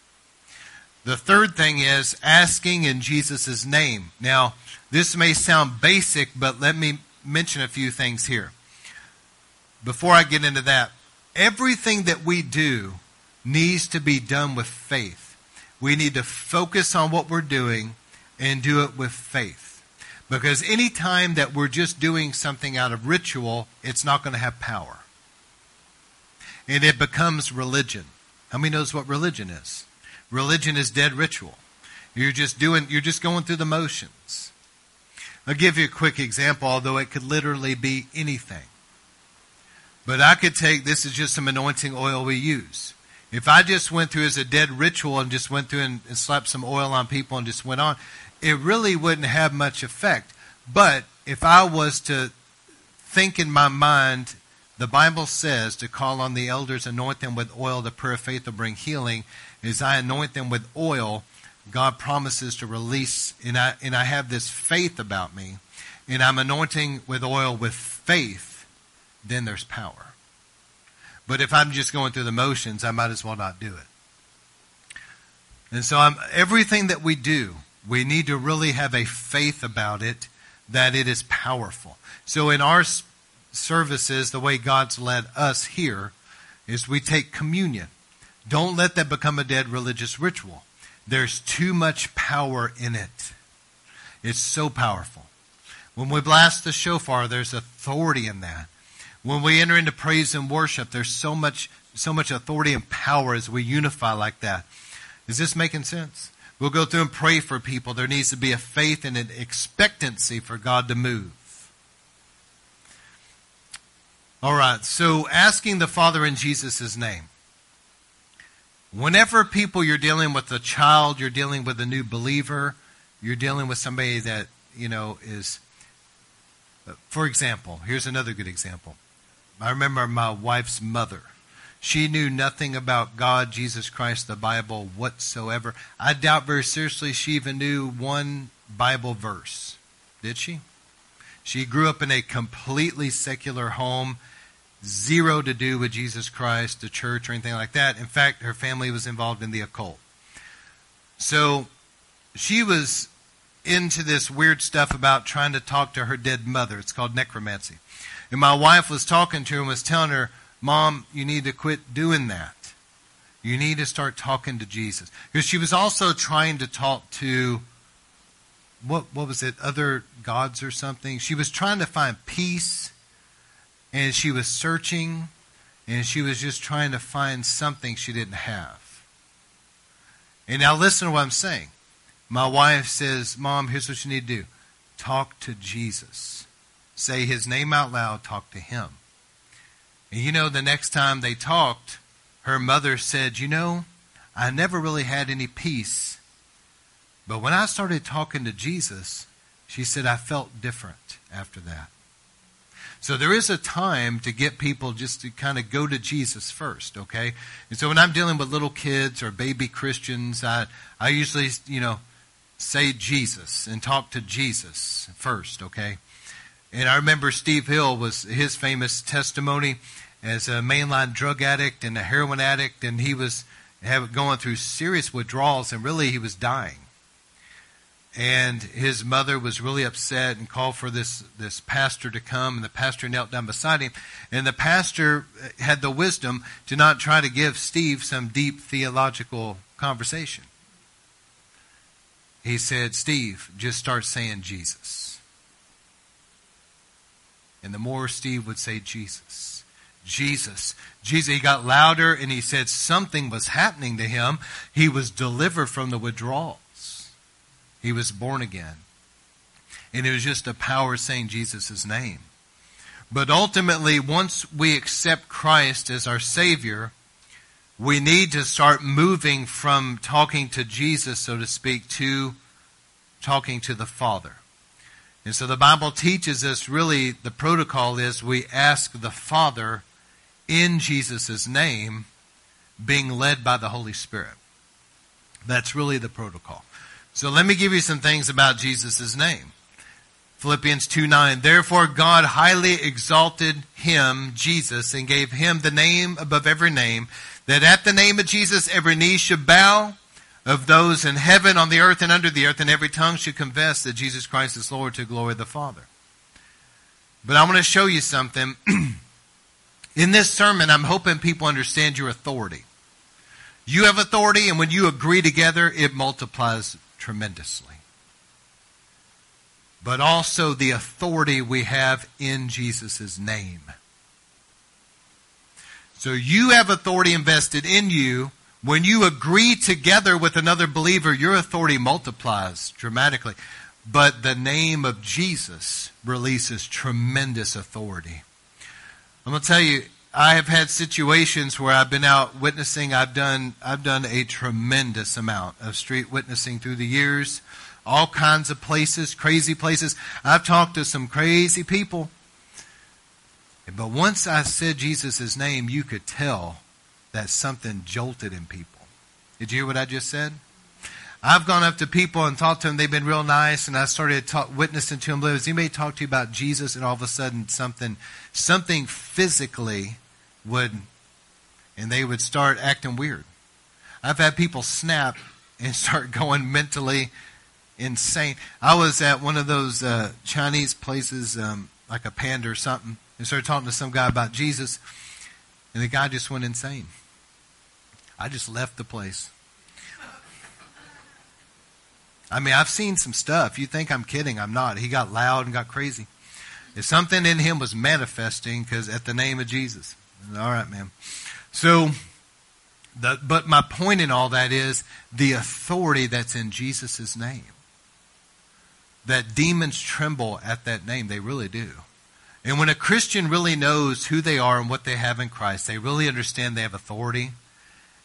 The third thing is asking in Jesus' name. Now, this may sound basic, but let me mention a few things here. Before I get into that, everything that we do needs to be done with faith. We need to focus on what we're doing and do it with faith. Because any time that we're just doing something out of ritual, it's not going to have power. And it becomes religion. How many knows what religion is? Religion is dead ritual. You're just doing, you're just going through the motions. I'll give you a quick example, although it could literally be anything. But I could take, this is just some anointing oil we use. If I just went through as a dead ritual and just went through and, and slapped some oil on people and just went on, it really wouldn't have much effect. But if I was to think in my mind, the Bible says to call on the elders, anoint them with oil, the prayer of faith will bring healing. As I anoint them with oil, God promises to release, and I, and I have this faith about me, and I'm anointing with oil with faith, then there's power. But if I'm just going through the motions, I might as well not do it. And so I'm, everything that we do, we need to really have a faith about it, that it is powerful. So in our services, the way God's led us here, is we take communion. Don't let that become a dead religious ritual. There's too much power in it. It's so powerful. When we blast the shofar, there's authority in that. When we enter into praise and worship, there's so much, so much authority and power as we unify like that. Is this making sense? We'll go through and pray for people. There needs to be a faith and an expectancy for God to move. All right, so asking the Father in Jesus' name. Whenever people, you're dealing with a child, you're dealing with a new believer, you're dealing with somebody that, you know, is, for example, here's another good example. I remember my wife's mother. She knew nothing about God, Jesus Christ, the Bible whatsoever. I doubt very seriously she even knew one Bible verse. Did she? She grew up in a completely secular home, zero to do with Jesus Christ, the church, or anything like that. In fact, her family was involved in the occult. So she was into this weird stuff about trying to talk to her dead mother. It's called necromancy. And my wife was talking to her and was telling her, Mom, you need to quit doing that. You need to start talking to Jesus. Because she was also trying to talk to, what what was it, other gods or something. She was trying to find peace, and she was searching, and she was just trying to find something she didn't have. And now listen to what I'm saying. My wife says, Mom, here's what you need to do. Talk to Jesus. Say his name out loud. Talk to him. And you know, the next time they talked, her mother said, you know, I never really had any peace. But when I started talking to Jesus, she said, I felt different after that. So there is a time to get people just to kind of go to Jesus first, okay? And so when I'm dealing with little kids or baby Christians, I, I usually, you know, say Jesus and talk to Jesus first, okay? And I remember Steve Hill was his famous testimony as a mainline drug addict and a heroin addict, and he was have, going through serious withdrawals, and really he was dying. And his mother was really upset and called for this, this pastor to come, and the pastor knelt down beside him. And the pastor had the wisdom to not try to give Steve some deep theological conversation. He said, Steve, just start saying Jesus. And the more Steve would say Jesus, Jesus, Jesus, he got louder, and he said something was happening to him. He was delivered from the withdrawals. He was born again. And it was just a power saying Jesus' name. But ultimately, once we accept Christ as our Savior, we need to start moving from talking to Jesus, so to speak, to talking to the Father. And so the Bible teaches us, really, the protocol is we ask the Father in Jesus' name, being led by the Holy Spirit. That's really the protocol. So let me give you some things about Jesus' name. Philippians two nine, therefore God highly exalted him, Jesus, and gave him the name above every name, that at the name of Jesus every knee should bow, of those in heaven, on the earth, and under the earth, and every tongue should confess that Jesus Christ is Lord, to the glory of the Father. But I want to show you something. In this sermon, I'm hoping people understand your authority. You have authority, and when you agree together, it multiplies tremendously. But also the authority we have in Jesus' name. So you have authority invested in you. When you agree together with another believer, your authority multiplies dramatically. But the name of Jesus releases tremendous authority. I'm going to tell you, I have had situations where I've been out witnessing. I've done, I've done a tremendous amount of street witnessing through the years. All kinds of places, crazy places. I've talked to some crazy people. But once I said Jesus' name, you could tell that something jolted in people. Did you hear what I just said? I've gone up to people and talked to them. They've been real nice, and I started talk, witnessing to them. Does anybody talk to you about Jesus? And all of a sudden, something, something physically would, and they would start acting weird. I've had people snap and start going mentally insane. I was at one of those uh, Chinese places, um, like a Panda or something, and started talking to some guy about Jesus, and the guy just went insane. I just left the place. I mean, I've seen some stuff. You think I'm kidding. I'm not. He got loud and got crazy. If something in him was manifesting, because at the name of Jesus. All right, man. So, the, but my point in all that is the authority that's in Jesus' name. That demons tremble at that name. They really do. And when a Christian really knows who they are and what they have in Christ, they really understand they have authority.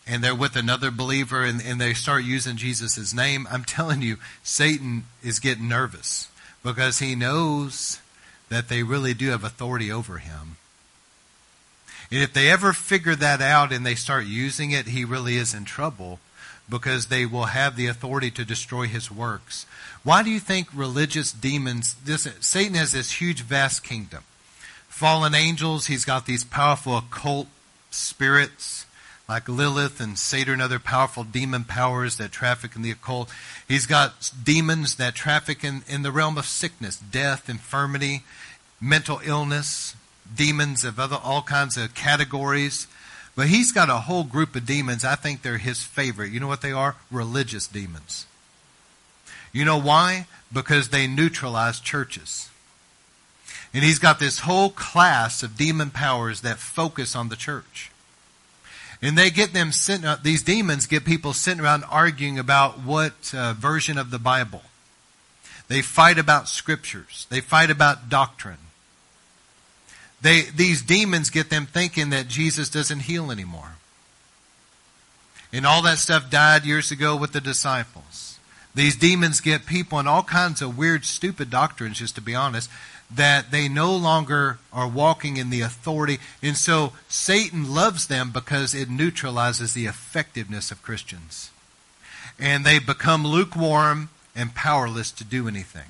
and they're with another believer and, and they start using Jesus' name, I'm telling you, Satan is getting nervous because he knows that they really do have authority over him. And if they ever figure that out and they start using it, he really is in trouble because they will have the authority to destroy his works. Why do you think religious demons, this, Satan has this huge, vast kingdom. Fallen angels, he's got these powerful occult spirits like Lilith and Satan and other powerful demon powers that traffic in the occult. He's got demons that traffic in, in the realm of sickness, death, infirmity, mental illness, demons of other all kinds of categories. But he's got a whole group of demons. I think they're his favorite. You know what they are? Religious demons. You know why? Because they neutralize churches. And he's got this whole class of demon powers that focus on the church. And they get them sitting, these demons get people sitting around arguing about what uh, version of the Bible. They fight about scriptures. They fight about doctrine. They, these demons get them thinking that Jesus doesn't heal anymore. And all that stuff died years ago with the disciples. These demons get people in all kinds of weird, stupid doctrines, just to be honest, that they no longer are walking in the authority. And so Satan loves them because it neutralizes the effectiveness of Christians. And they become lukewarm and powerless to do anything.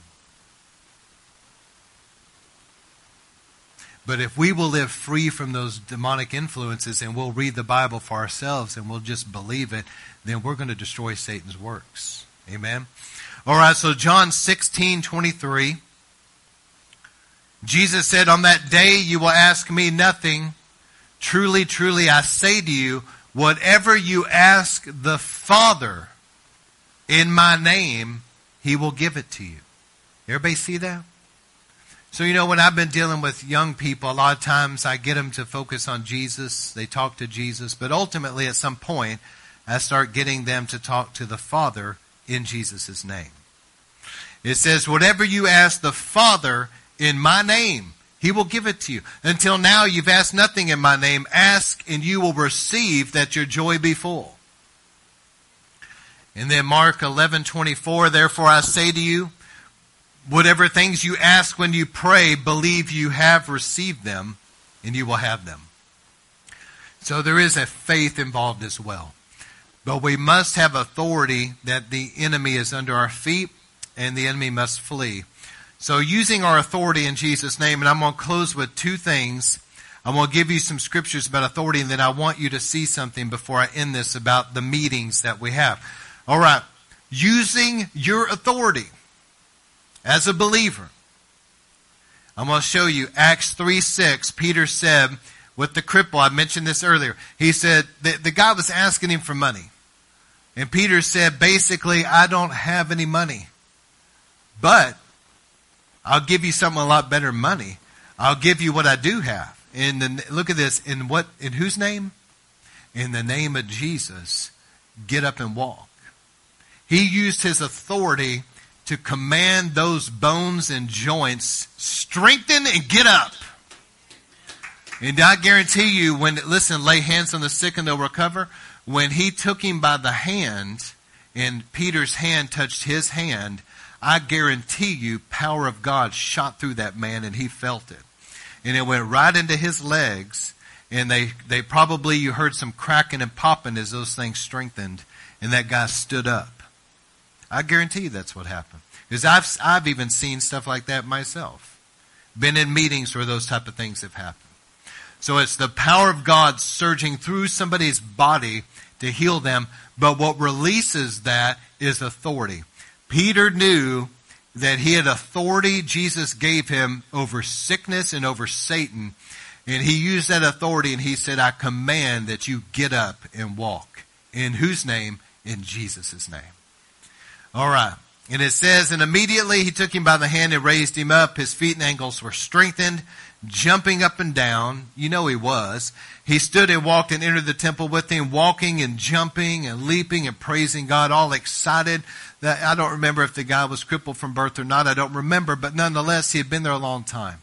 But if we will live free from those demonic influences and we'll read the Bible for ourselves and we'll just believe it, then we're going to destroy Satan's works. Amen? All right, so John sixteen twenty-three. Jesus said, on that day you will ask me nothing. Truly, truly, I say to you, whatever you ask the Father in my name, he will give it to you. Everybody see that? So, you know, when I've been dealing with young people, a lot of times I get them to focus on Jesus. They talk to Jesus. But ultimately, at some point, I start getting them to talk to the Father in Jesus' name. It says, whatever you ask the Father in my name, he will give it to you. Until now, you've asked nothing in my name. Ask and you will receive, that your joy be full. And then Mark eleven twenty-four, therefore I say to you, whatever things you ask when you pray, believe you have received them, and you will have them. So there is a faith involved as well. But we must have authority that the enemy is under our feet, and the enemy must flee. So using our authority in Jesus' name, and I'm going to close with two things. I'm going to give you some scriptures about authority, and then I want you to see something before I end this about the meetings that we have. All right. Using your authority as a believer. I'm going to show you Acts three six. Peter said with the cripple, I mentioned this earlier. He said that the guy was asking him for money. And Peter said, basically, I don't have any money. But I'll give you something a lot better than money. I'll give you what I do have. And then, look at this. In what? In whose name? In the name of Jesus. Get up and walk. He used his authority to command those bones and joints, strengthen and get up. And I guarantee you, when, listen, lay hands on the sick and they'll recover. When he took him by the hand and Peter's hand touched his hand, I guarantee you, power of God shot through that man and he felt it. And it went right into his legs. And they, they probably, you heard some cracking and popping as those things strengthened. And that guy stood up. I guarantee you that's what happened. Because I've, I've even seen stuff like that myself. Been in meetings where those type of things have happened. So it's the power of God surging through somebody's body to heal them. But what releases that is authority. Peter knew that he had authority Jesus gave him over sickness and over Satan. And he used that authority and he said, I command that you get up and walk. In whose name? In Jesus' name. All right. And it says, and immediately he took him by the hand and raised him up. His feet and ankles were strengthened, jumping up and down. You know he was. He stood and walked and entered the temple with him, walking and jumping and leaping and praising God, all excited. That I don't remember if the guy was crippled from birth or not. I don't remember, but nonetheless, he had been there a long time.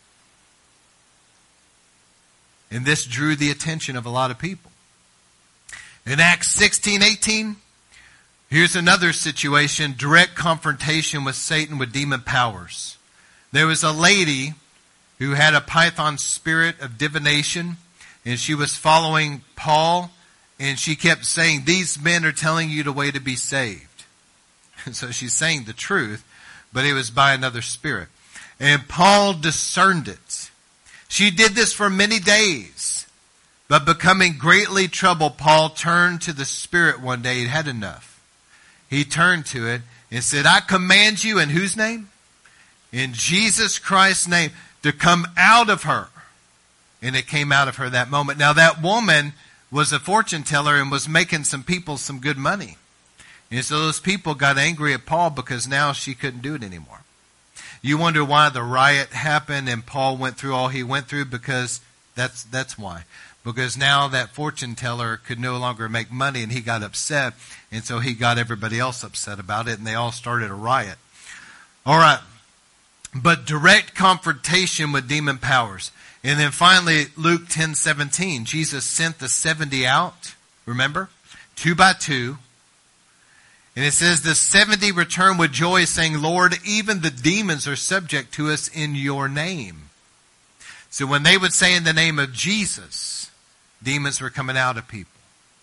And this drew the attention of a lot of people. In Acts sixteen eighteen, here's another situation, direct confrontation with Satan with demon powers. There was a lady who had a python spirit of divination, and she was following Paul, and she kept saying, these men are telling you the way to be saved. And so she's saying the truth, but it was by another spirit. And Paul discerned it. She did this for many days, but becoming greatly troubled, Paul turned to the spirit one day. He'd had enough. He turned to it and said, I command you in whose name? In Jesus Christ's name, to come out of her. And it came out of her that moment. Now that woman was a fortune teller and was making some people some good money. And so those people got angry at Paul because now she couldn't do it anymore. You wonder why the riot happened and Paul went through all he went through, because that's that's why. Because now that fortune teller could no longer make money and he got upset, and so he got everybody else upset about it, and they all started a riot. All right. But direct confrontation with demon powers. And then finally, Luke ten seventeen, Jesus sent the seventy out, remember? Two by two. And it says, the seventy returned with joy, saying, Lord, even the demons are subject to us in your name. So when they would say in the name of Jesus, demons were coming out of people.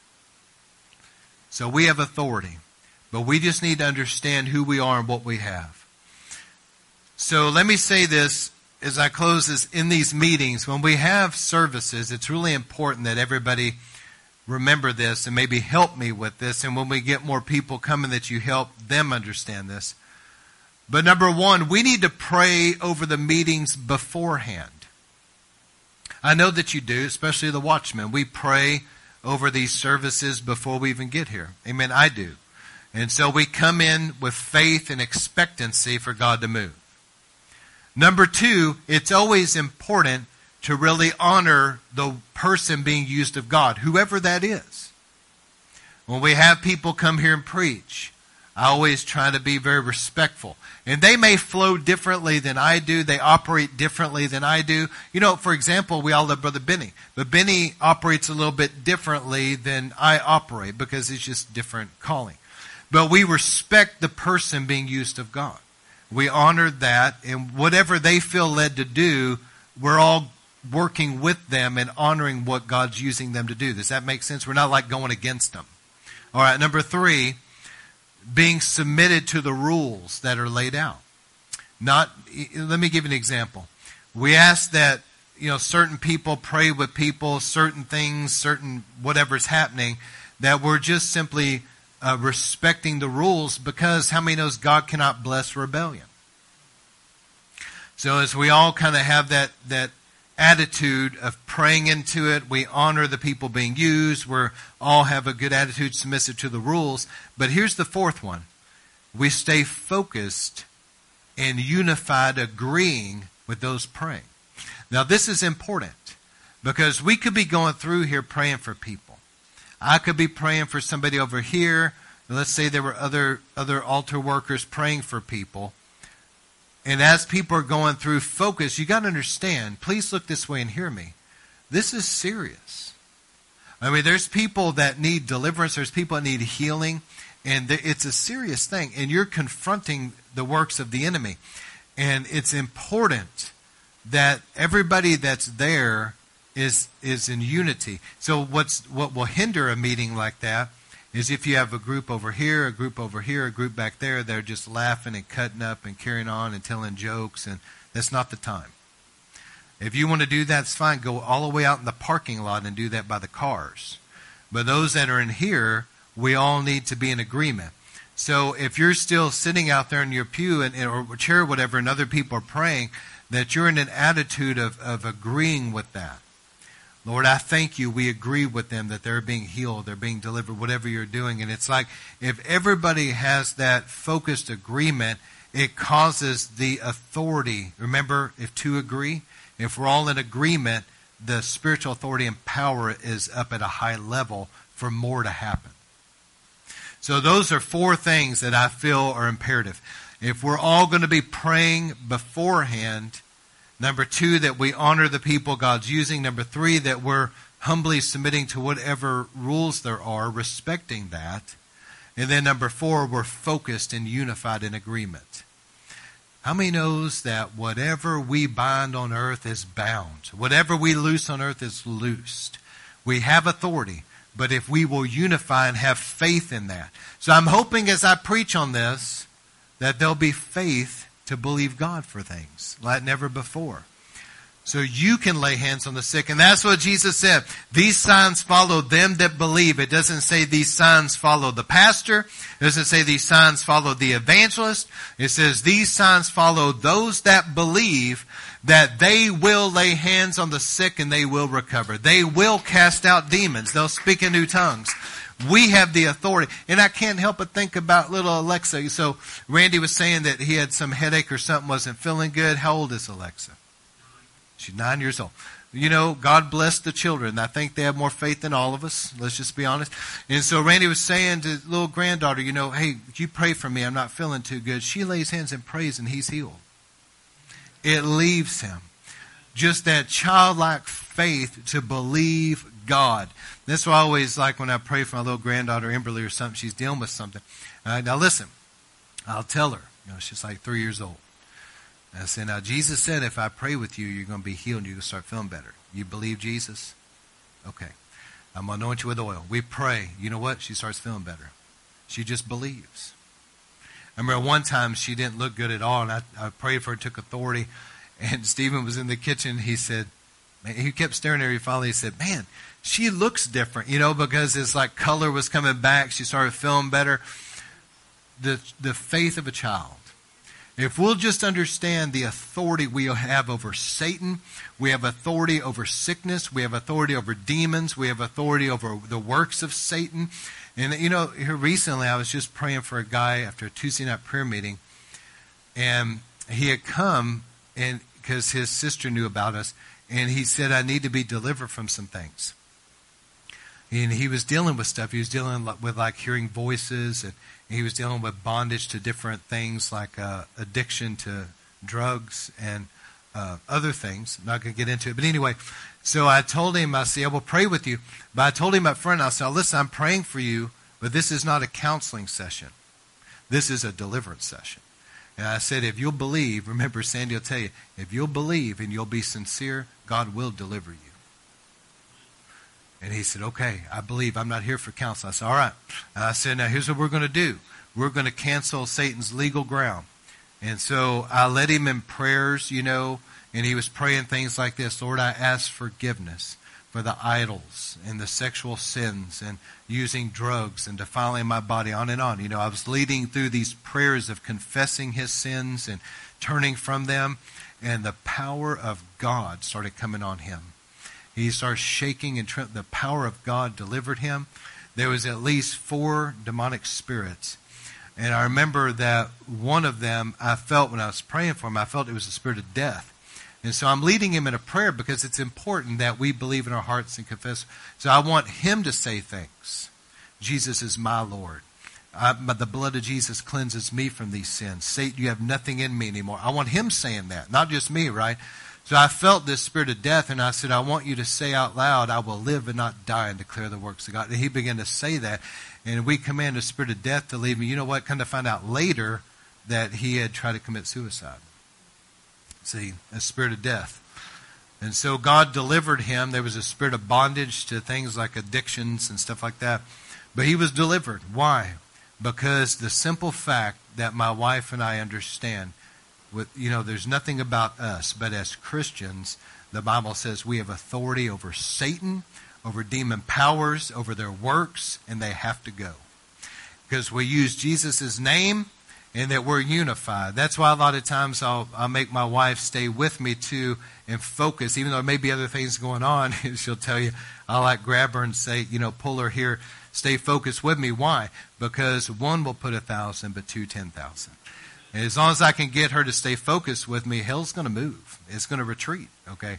So we have authority, but we just need to understand who we are and what we have. So let me say this as I close this. In these meetings, when we have services, it's really important that everybody remember this and maybe help me with this. And when we get more people coming, that you help them understand this. But number one, we need to pray over the meetings beforehand. I know that you do, especially the watchmen. We pray over these services before we even get here. Amen. I do. And so we come in with faith and expectancy for God to move. Number two, it's always important to really honor the person being used of God, whoever that is. When we have people come here and preach, I always try to be very respectful. And they may flow differently than I do. They operate differently than I do. You know, for example, we all love Brother Benny. But Benny operates a little bit differently than I operate because it's just different calling. But we respect the person being used of God. We honor that, and whatever they feel led to do, we're all working with them and honoring what God's using them to do. Does that make sense? We're not like going against them. All right, number three, being submitted to the rules that are laid out. Not, let me give you an example. We ask that, you know, certain people pray with people, certain things, certain whatever's happening, that we're just simply uh, respecting the rules, because how many knows God cannot bless rebellion? So as we all kind of have that, that attitude of praying into it, we honor the people being used, we all have a good attitude submissive to the rules. But here's the fourth one. We stay focused and unified, agreeing with those praying. Now this is important, because we could be going through here praying for people. I could be praying for somebody over here. Let's say there were other, other altar workers praying for people. And as people are going through focus, you got to understand, please look this way and hear me. This is serious. I mean, there's people that need deliverance. There's people that need healing. And it's a serious thing. And you're confronting the works of the enemy. And it's important that everybody that's there is, is in unity. So what's, what will hinder a meeting like that is if you have a group over here, a group over here, a group back there, they're just laughing and cutting up and carrying on and telling jokes, and that's not the time. If you want to do that, it's fine. Go all the way out in the parking lot and do that by the cars. But those that are in here, we all need to be in agreement. So if you're still sitting out there in your pew and, or chair or whatever, and other people are praying, that you're in an attitude of, of agreeing with that. Lord, I thank you. We agree with them that they're being healed, they're being delivered, whatever you're doing. And it's like if everybody has that focused agreement, it causes the authority. Remember, if two agree, if we're all in agreement, the spiritual authority and power is up at a high level for more to happen. So those are four things that I feel are imperative. If we're all going to be praying beforehand, number two, that we honor the people God's using. Number three, that we're humbly submitting to whatever rules there are, respecting that. And then number four, we're focused and unified in agreement. How many knows that whatever we bind on earth is bound? Whatever we loose on earth is loosed. We have authority, but if we will unify and have faith in that. So I'm hoping as I preach on this that there'll be faith to believe God for things like never before. So you can lay hands on the sick. And that's what Jesus said. These signs follow them that believe. It doesn't say these signs follow the pastor. It doesn't say these signs follow the evangelist. It says these signs follow those that believe that they will lay hands on the sick and they will recover. They will cast out demons. They'll speak in new tongues. We have the authority. And I can't help but think about little Alexa. So Randy was saying that he had some headache or something, wasn't feeling good. How old is Alexa? She's nine years old. You know, God bless the children. I think they have more faith than all of us. Let's just be honest. And so Randy was saying to his little granddaughter, you know, hey, you pray for me. I'm not feeling too good. She lays hands and prays and he's healed. It leaves him. Just that childlike faith to believe God. That's why I always like when I pray for my little granddaughter, Emberly, or something. She's dealing with something. Uh, now listen, I'll tell her. You know, she's like three years old. I said, now Jesus said if I pray with you, you're going to be healed and you're going to start feeling better. You believe Jesus? Okay. I'm going to anoint you with oil. We pray. You know what? She starts feeling better. She just believes. I remember one time she didn't look good at all, and I, I prayed for her, took authority, and Stephen was in the kitchen. He said, man, he kept staring at her. Finally, he said, man, she looks different, you know, because it's like color was coming back. She started feeling better. The, the faith of a child. If we'll just understand the authority we have over Satan, we have authority over sickness, we have authority over demons, we have authority over the works of Satan. And, you know, here recently I was just praying for a guy after a Tuesday night prayer meeting, and he had come and because his sister knew about us, and he said, I need to be delivered from some things. And he was dealing with stuff. He was dealing with like hearing voices, and he was dealing with bondage to different things like uh, addiction to drugs and uh, other things. I'm not going to get into it. But anyway, so I told him, I said, I will pray with you. But I told him up front, I said, listen, I'm praying for you, but this is not a counseling session. This is a deliverance session. And I said, if you'll believe, remember Sandy will tell you, if you'll believe and you'll be sincere, God will deliver you. And he said, okay, I believe. I'm not here for counsel. I said, all right. And I said, now here's what we're going to do. We're going to cancel Satan's legal ground. And so I led him in prayers, you know, and he was praying things like this. Lord, I ask forgiveness for the idols and the sexual sins and using drugs and defiling my body, on and on. You know, I was leading through these prayers of confessing his sins and turning from them. And the power of God started coming on him. He started shaking and trembling. The power of God delivered him. There was at least four demonic spirits. And I remember that one of them, I felt when I was praying for him, I felt it was the spirit of death. And so I'm leading him in a prayer because it's important that we believe in our hearts and confess. So I want him to say things. Jesus is my Lord. I, but the blood of Jesus cleanses me from these sins. Satan, you have nothing in me anymore. I want him saying that, not just me, right? So I felt this spirit of death, and I said, I want you to say out loud, I will live and not die and declare the works of God. And he began to say that, and we command the spirit of death to leave me. You know what? Come to find out later that he had tried to commit suicide. See, a spirit of death. And so God delivered him. There was a spirit of bondage to things like addictions and stuff like that. But he was delivered. Why? Because the simple fact that my wife and I understand, with, you know, there's nothing about us, but as Christians, the Bible says we have authority over Satan, over demon powers, over their works, and they have to go. Because we use Jesus' name, and that we're unified. That's why a lot of times I'll, I'll make my wife stay with me too and focus, even though there may be other things going on. She'll tell you, I'll like grab her and say, you know, pull her here, stay focused with me. Why? Because one will put a thousand, but two, ten thousand. And as long as I can get her to stay focused with me, hell's going to move. It's going to retreat, okay?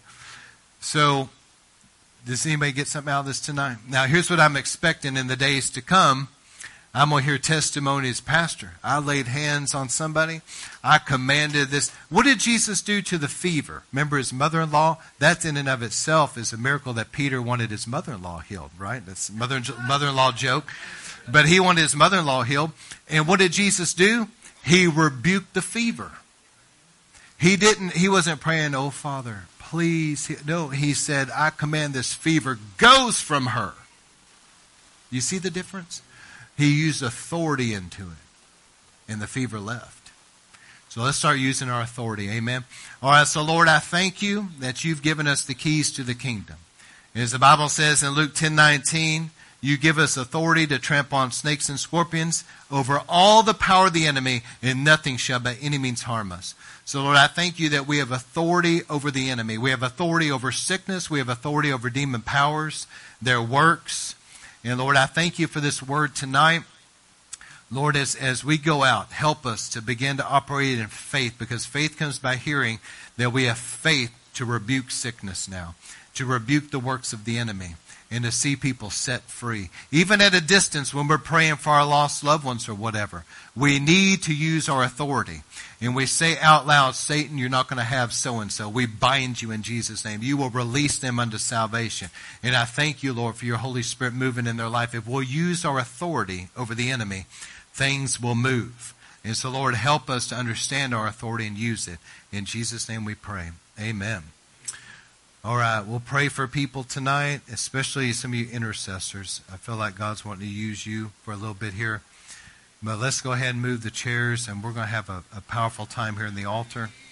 So, does anybody get something out of this tonight? Now, here's what I'm expecting in the days to come. I'm going to hear testimonies, Pastor, I laid hands on somebody. I commanded this. What did Jesus do to the fever? Remember his mother-in-law? That in and of itself is a miracle that Peter wanted his mother-in-law healed, right? That's mother, mother-in-law joke. But he wanted his mother-in-law healed. And what did Jesus do? He rebuked the fever. He didn't, he wasn't praying, oh, Father, please. No, he said, I command this fever goes from her. You see the difference? He used authority into it, and the fever left. So let's start using our authority. Amen. All right, so Lord, I thank you that you've given us the keys to the kingdom. As the Bible says in Luke ten nineteen, you give us authority to trample on snakes and scorpions over all the power of the enemy, and nothing shall by any means harm us. So Lord, I thank you that we have authority over the enemy. We have authority over sickness. We have authority over demon powers, their works. And Lord, I thank you for this word tonight. Lord, as, as we go out, help us to begin to operate in faith, because faith comes by hearing, that we have faith to rebuke sickness now, to rebuke the works of the enemy, and to see people set free. Even at a distance when we're praying for our lost loved ones or whatever, we need to use our authority. And we say out loud, Satan, you're not going to have so-and-so. We bind you in Jesus' name. You will release them unto salvation. And I thank you, Lord, for your Holy Spirit moving in their life. If we'll use our authority over the enemy, things will move. And so, Lord, help us to understand our authority and use it. In Jesus' name we pray. Amen. All right, we'll pray for people tonight, especially some of you intercessors. I feel like God's wanting to use you for a little bit here. But let's go ahead and move the chairs, and we're going to have a, a powerful time here in the altar.